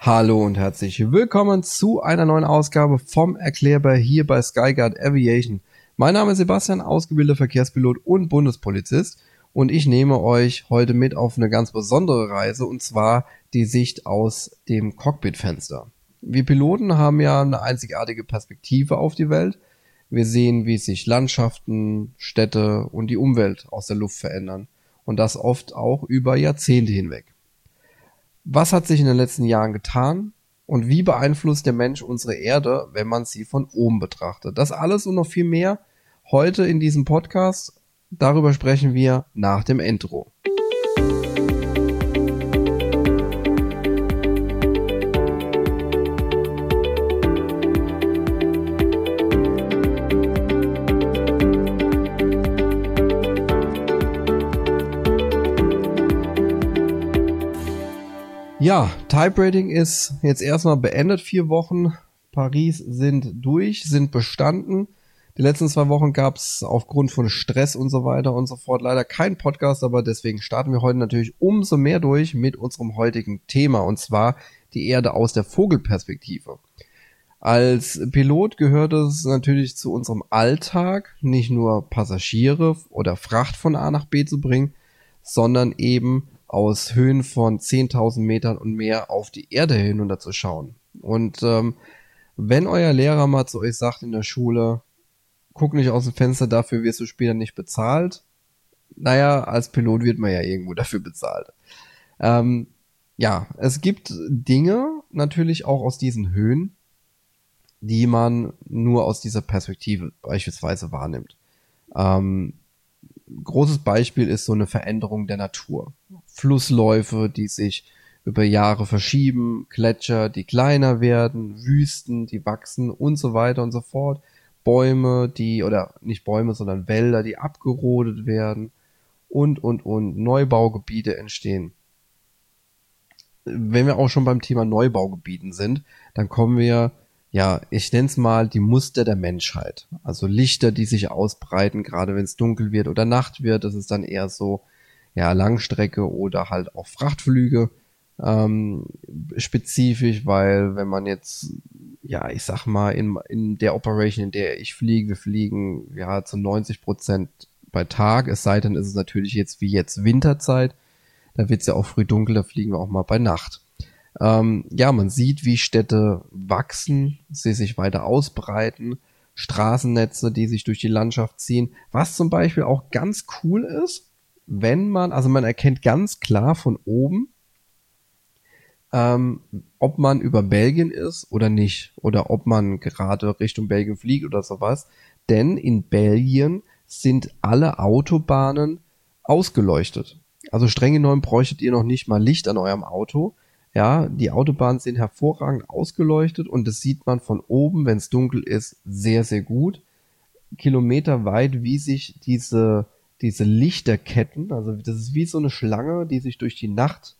Hallo und herzlich willkommen zu einer neuen Ausgabe vom Erklärbar hier bei Skyguard Aviation. Mein Name ist Sebastian, ausgebildeter Verkehrspilot und Bundespolizist, und ich nehme euch heute mit auf eine ganz besondere Reise, und zwar die Sicht aus dem Cockpitfenster. Wir Piloten haben ja eine einzigartige Perspektive auf die Welt. Wir sehen, wie sich Landschaften, Städte und die Umwelt aus der Luft verändern, und das oft auch über Jahrzehnte hinweg. Was hat sich in den letzten Jahren getan und wie beeinflusst der Mensch unsere Erde, wenn man sie von oben betrachtet? Das alles und noch viel mehr heute in diesem Podcast. Darüber sprechen wir nach dem Intro. Ja, Type Rating ist jetzt erstmal beendet, 4 Wochen. Paris sind durch, sind bestanden. Die letzten 2 Wochen gab es aufgrund von Stress und so weiter und so fort leider keinen Podcast, aber deswegen starten wir heute natürlich umso mehr durch mit unserem heutigen Thema, und zwar die Erde aus der Vogelperspektive. Als Pilot gehört es natürlich zu unserem Alltag, nicht nur Passagiere oder Fracht von A nach B zu bringen, sondern eben aus Höhen von 10.000 Metern und mehr auf die Erde hinunter zu schauen. Und wenn euer Lehrer mal zu euch sagt in der Schule, guck nicht aus dem Fenster, dafür wirst du später nicht bezahlt. Naja, als Pilot wird man ja irgendwo dafür bezahlt. Ja, es gibt Dinge natürlich auch aus diesen Höhen, die man nur aus dieser Perspektive beispielsweise wahrnimmt. Großes Beispiel ist so eine Veränderung der Natur. Flussläufe, die sich über Jahre verschieben, Gletscher, die kleiner werden, Wüsten, die wachsen und so weiter und so fort. Bäume, oder nicht Bäume, sondern Wälder, die abgerodet werden und. Neubaugebiete entstehen. Wenn wir auch schon beim Thema Neubaugebieten sind, dann kommen wir, ja, ich nenne es mal die Muster der Menschheit. Also Lichter, die sich ausbreiten, gerade wenn es dunkel wird oder Nacht wird. Das ist dann eher so, ja, Langstrecke oder halt auch Frachtflüge spezifisch, weil wenn man jetzt, ja, ich sag mal, in der Operation, in der ich fliege, wir fliegen ja zu 90% bei Tag, es sei denn, ist es natürlich jetzt wie jetzt Winterzeit, da wird es ja auch früh dunkel, da fliegen wir auch mal bei Nacht. Ja, man sieht, wie Städte wachsen, sie sich weiter ausbreiten, Straßennetze, die sich durch die Landschaft ziehen. Was zum Beispiel auch ganz cool ist, man erkennt ganz klar von oben, ob man über Belgien ist oder nicht, oder ob man gerade Richtung Belgien fliegt oder sowas. Denn in Belgien sind alle Autobahnen ausgeleuchtet. Also streng genommen bräuchtet ihr noch nicht mal Licht an eurem Auto. Ja, die Autobahnen sind hervorragend ausgeleuchtet, und das sieht man von oben, wenn es dunkel ist, sehr, sehr gut. Kilometerweit, wie sich diese Lichterketten, also das ist wie so eine Schlange, die sich durch die Nacht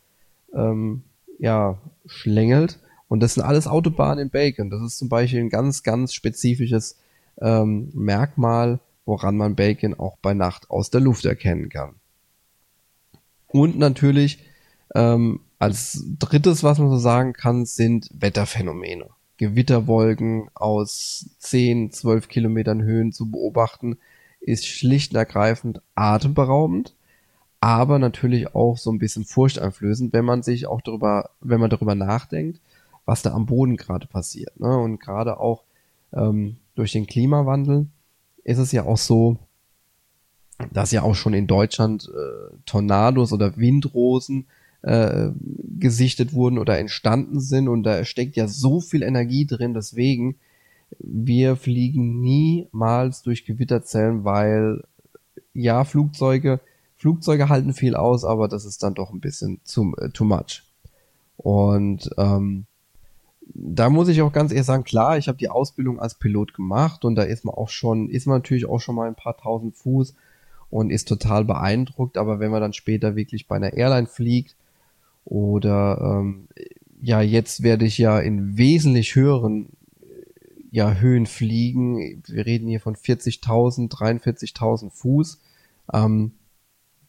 schlängelt, und das sind alles Autobahnen in Belgien. Das ist zum Beispiel ein ganz, ganz spezifisches Merkmal, woran man Belgien auch bei Nacht aus der Luft erkennen kann. Und natürlich als drittes, was man so sagen kann, sind Wetterphänomene. Gewitterwolken aus 10, 12 Kilometern Höhen zu beobachten, ist schlicht und ergreifend atemberaubend, aber natürlich auch so ein bisschen furchteinflößend, wenn man darüber nachdenkt, was da am Boden gerade passiert. Ne? Und gerade auch durch den Klimawandel ist es ja auch so, dass ja auch schon in Deutschland Tornados oder Windrosen gesichtet wurden oder entstanden sind, und da steckt ja so viel Energie drin, deswegen wir fliegen niemals durch Gewitterzellen, weil ja, Flugzeuge halten viel aus, aber das ist dann doch ein bisschen too much. Und da muss ich auch ganz ehrlich sagen, klar, ich habe die Ausbildung als Pilot gemacht, und da ist man natürlich auch schon mal ein paar tausend Fuß und ist total beeindruckt, aber wenn man dann später wirklich bei einer Airline fliegt, oder jetzt werde ich ja in wesentlich höheren Höhen fliegen. Wir reden hier von 40.000, 43.000 Fuß.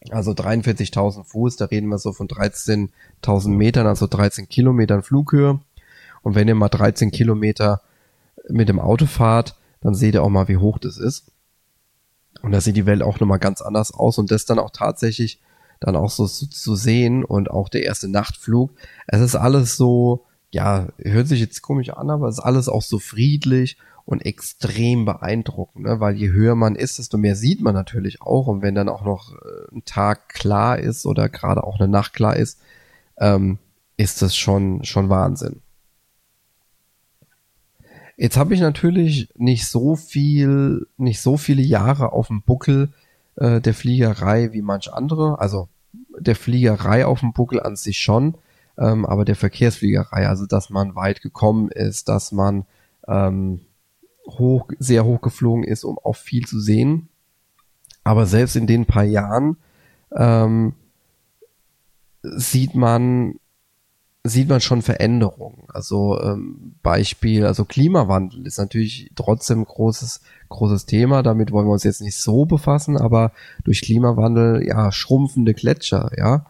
Also 43.000 Fuß, da reden wir so von 13.000 Metern, also 13 Kilometern Flughöhe. Und wenn ihr mal 13 Kilometer mit dem Auto fahrt, dann seht ihr auch mal, wie hoch das ist. Und da sieht die Welt auch nochmal ganz anders aus. Und das dann auch tatsächlich dann auch so zu sehen und auch der erste Nachtflug. Es ist alles so, ja, hört sich jetzt komisch an, aber es ist alles auch so friedlich und extrem beeindruckend, ne? Weil je höher man ist, desto mehr sieht man natürlich auch. Und wenn dann auch noch ein Tag klar ist oder gerade auch eine Nacht klar ist das schon Wahnsinn. Jetzt habe ich natürlich nicht so viele Jahre auf dem Buckel der Fliegerei wie manch andere. Also der Fliegerei auf dem Buckel an sich schon, aber der Verkehrsfliegerei, also dass man weit gekommen ist, dass man sehr hoch geflogen ist, um auch viel zu sehen. Aber selbst in den paar Jahren ähm, sieht man schon Veränderungen. Also Beispiel, also Klimawandel ist natürlich trotzdem ein großes Thema. Damit wollen wir uns jetzt nicht so befassen, aber durch Klimawandel, ja, schrumpfende Gletscher, ja.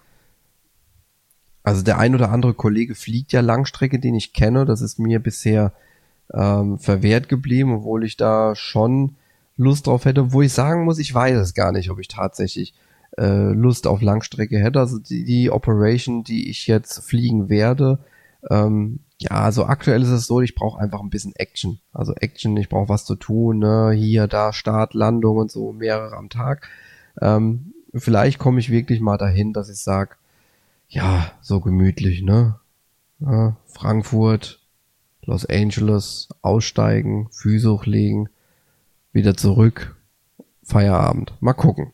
Also der ein oder andere Kollege fliegt ja Langstrecke, den ich kenne. Das ist mir bisher verwehrt geblieben, obwohl ich da schon Lust drauf hätte, wo ich sagen muss, ich weiß es gar nicht, ob ich tatsächlich Lust auf Langstrecke hätte. Also die Operation, die ich jetzt fliegen werde, ja, also aktuell ist es so, ich brauche einfach ein bisschen Action. Also Action, ich brauche was zu tun, ne? Hier, da, Start, Landung und so, mehrere am Tag. Vielleicht komme ich wirklich mal dahin, dass ich sage, ja, so gemütlich, ne? Ja, Frankfurt, Los Angeles, aussteigen, Füße hochlegen, wieder zurück, Feierabend. Mal gucken.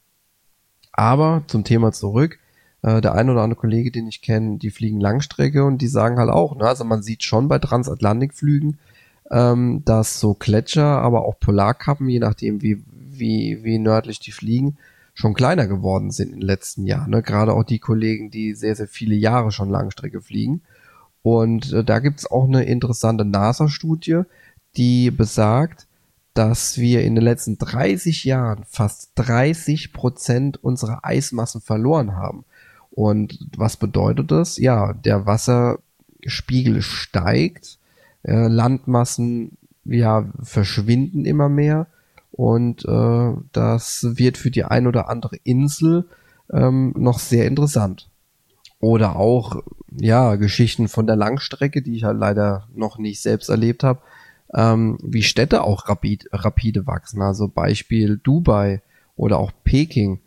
Aber zum Thema zurück, der ein oder andere Kollege, den ich kenne, die fliegen Langstrecke und die sagen halt auch, ne, also man sieht schon bei Transatlantikflügen, dass so Gletscher, aber auch Polarkappen, je nachdem wie nördlich die fliegen, schon kleiner geworden sind in den letzten Jahren. Ne? Gerade auch die Kollegen, die sehr, sehr viele Jahre schon Langstrecke fliegen. Und da gibt's auch eine interessante NASA-Studie, die besagt, dass wir in den letzten 30 Jahren fast 30% unserer Eismassen verloren haben. Und was bedeutet das? Ja, der Wasserspiegel steigt, Landmassen ja verschwinden immer mehr und das wird für die ein oder andere Insel noch sehr interessant. Oder auch, ja, Geschichten von der Langstrecke, die ich halt leider noch nicht selbst erlebt habe, wie Städte auch rapide wachsen. Also Beispiel Dubai oder auch Peking.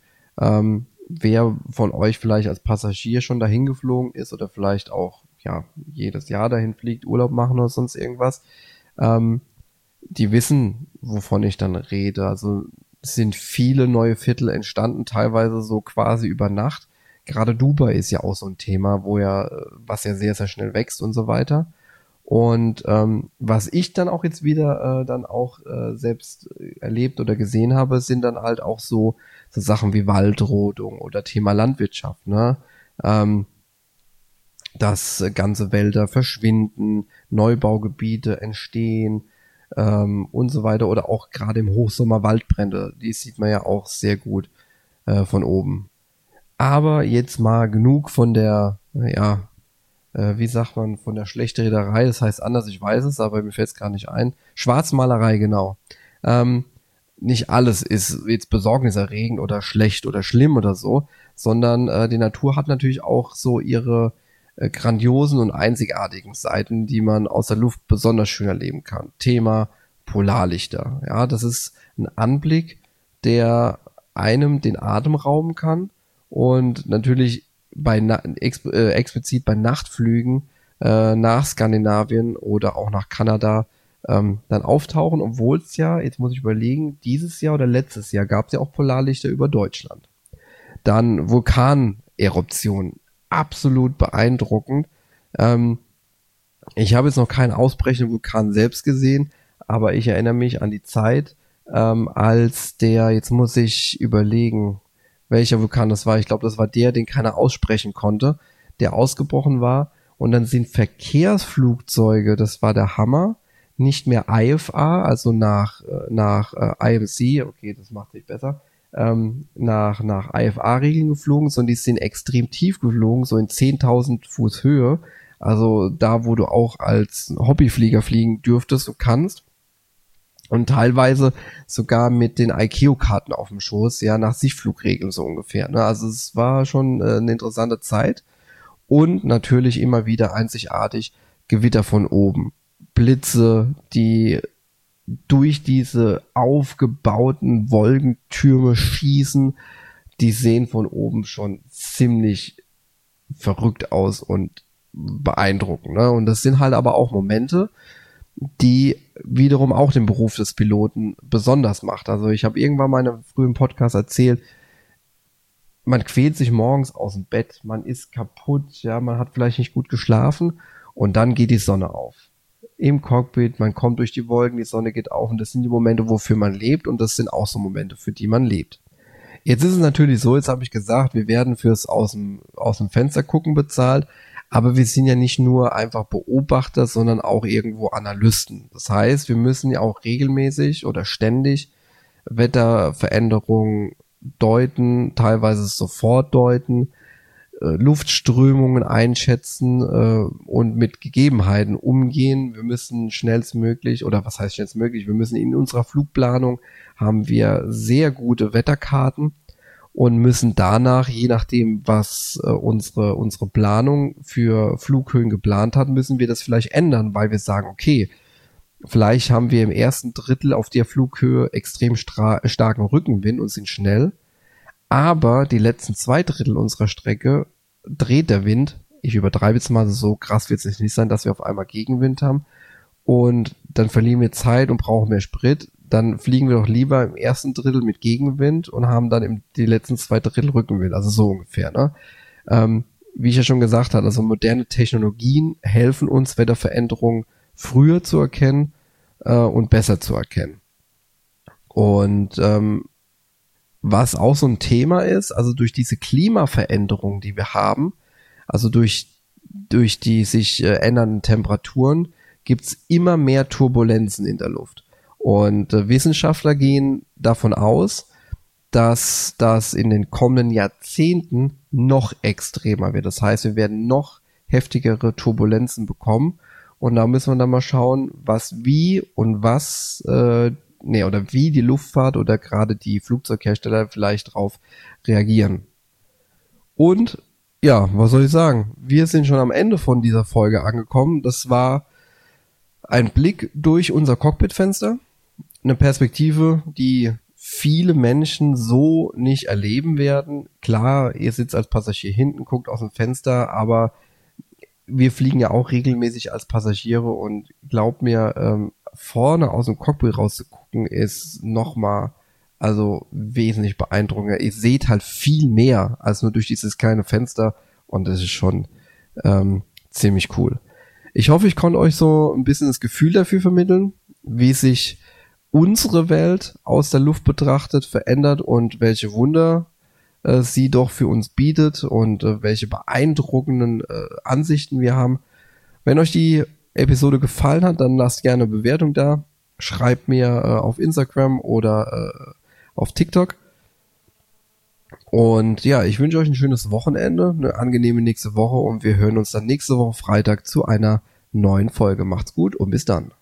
Wer von euch vielleicht als Passagier schon dahin geflogen ist oder vielleicht auch, ja, jedes Jahr dahin fliegt, Urlaub machen oder sonst irgendwas, die wissen, wovon ich dann rede. Also es sind viele neue Viertel entstanden, teilweise so quasi über Nacht. Gerade Dubai ist ja auch so ein Thema, was ja sehr, sehr schnell wächst und so weiter. Und was ich dann auch jetzt wieder selbst erlebt oder gesehen habe, sind dann halt auch so Sachen wie Waldrodung oder Thema Landwirtschaft, ne? Dass ganze Wälder verschwinden, Neubaugebiete entstehen und so weiter. Oder auch gerade im Hochsommer Waldbrände, die sieht man ja auch sehr gut von oben. Aber jetzt mal genug von der, ja, wie sagt man, von der Schlechtrederei, das heißt anders, ich weiß es, aber mir fällt es gar nicht ein. Schwarzmalerei, genau. Nicht alles ist jetzt besorgniserregend oder schlecht oder schlimm oder so, sondern die Natur hat natürlich auch so ihre grandiosen und einzigartigen Seiten, die man aus der Luft besonders schön erleben kann. Thema Polarlichter. Ja, das ist ein Anblick, der einem den Atem rauben kann und natürlich explizit bei Nachtflügen nach Skandinavien oder auch nach Kanada dann auftauchen, obwohl es ja, jetzt muss ich überlegen, dieses Jahr oder letztes Jahr gab es ja auch Polarlichter über Deutschland. Dann Vulkaneruption, absolut beeindruckend. Ich habe jetzt noch keinen ausbrechenden Vulkan selbst gesehen, aber ich erinnere mich an die Zeit, jetzt muss ich überlegen, welcher Vulkan das war. Ich glaube, das war der, den keiner aussprechen konnte, der ausgebrochen war. Und dann sind Verkehrsflugzeuge, das war der Hammer, nicht mehr IFA, also nach IMC, okay, das macht sich besser, nach IFA-Regeln geflogen, sondern die sind extrem tief geflogen, so in 10.000 Fuß Höhe. Also da, wo du auch als Hobbyflieger fliegen dürftest und kannst. Und teilweise sogar mit den ICAO-Karten auf dem Schoß, ja, nach Sichtflugregeln so ungefähr. Ne? Also es war schon eine interessante Zeit. Und natürlich immer wieder einzigartig Gewitter von oben. Blitze, die durch diese aufgebauten Wolkentürme schießen, die sehen von oben schon ziemlich verrückt aus und beeindruckend. Ne? Und das sind halt aber auch Momente, die wiederum auch den Beruf des Piloten besonders macht. Also ich habe irgendwann mal in einem frühen Podcast erzählt, man quält sich morgens aus dem Bett, man ist kaputt, ja, man hat vielleicht nicht gut geschlafen und dann geht die Sonne auf. Im Cockpit, man kommt durch die Wolken, die Sonne geht auf und das sind die Momente, wofür man lebt und das sind auch so Momente, für die man lebt. Jetzt ist es natürlich so, jetzt habe ich gesagt, wir werden fürs aus dem Fenster gucken bezahlt, aber wir sind ja nicht nur einfach Beobachter, sondern auch irgendwo Analysten. Das heißt, wir müssen ja auch regelmäßig oder ständig Wetterveränderungen deuten, teilweise sofort deuten, Luftströmungen einschätzen und mit Gegebenheiten umgehen. Wir müssen schnellstmöglich, oder was heißt schnellstmöglich, wir müssen in unserer Flugplanung haben wir sehr gute Wetterkarten und müssen danach, je nachdem, was unsere Planung für Flughöhen geplant hat, müssen wir das vielleicht ändern, weil wir sagen, okay, vielleicht haben wir im ersten Drittel auf der Flughöhe extrem starken Rückenwind und sind schnell, aber die letzten 2 Drittel unserer Strecke dreht der Wind. Ich übertreibe jetzt mal, so krass wird es nicht sein, dass wir auf einmal Gegenwind haben und dann verlieren wir Zeit und brauchen mehr Sprit. Dann fliegen wir doch lieber im ersten Drittel mit Gegenwind und haben dann die letzten 2 Drittel Rückenwind, also so ungefähr. Ne? Wie ich ja schon gesagt habe, also moderne Technologien helfen uns, Wetterveränderungen früher zu erkennen und besser zu erkennen. Und was auch so ein Thema ist, also durch diese Klimaveränderung, die wir haben, also durch die sich ändernden Temperaturen, gibt's immer mehr Turbulenzen in der Luft. Und Wissenschaftler gehen davon aus, dass das in den kommenden Jahrzehnten noch extremer wird. Das heißt, wir werden noch heftigere Turbulenzen bekommen. Und da müssen wir dann mal schauen, wie die Luftfahrt oder gerade die Flugzeughersteller vielleicht drauf reagieren. Und ja, was soll ich sagen? Wir sind schon am Ende von dieser Folge angekommen. Das war ein Blick durch unser Cockpitfenster. Eine Perspektive, die viele Menschen so nicht erleben werden. Klar, ihr sitzt als Passagier hinten, guckt aus dem Fenster, aber wir fliegen ja auch regelmäßig als Passagiere und glaubt mir, vorne aus dem Cockpit rauszugucken ist nochmal, also wesentlich beeindruckender. Ihr seht halt viel mehr als nur durch dieses kleine Fenster und das ist schon ziemlich cool. Ich hoffe, ich konnte euch so ein bisschen das Gefühl dafür vermitteln, wie sich unsere Welt aus der Luft betrachtet verändert und welche Wunder sie doch für uns bietet und welche beeindruckenden Ansichten wir haben. Wenn euch die Episode gefallen hat, dann lasst gerne eine Bewertung da. Schreibt mir auf Instagram oder auf TikTok. Und ja, ich wünsche euch ein schönes Wochenende, eine angenehme nächste Woche und wir hören uns dann nächste Woche Freitag zu einer neuen Folge. Macht's gut und bis dann.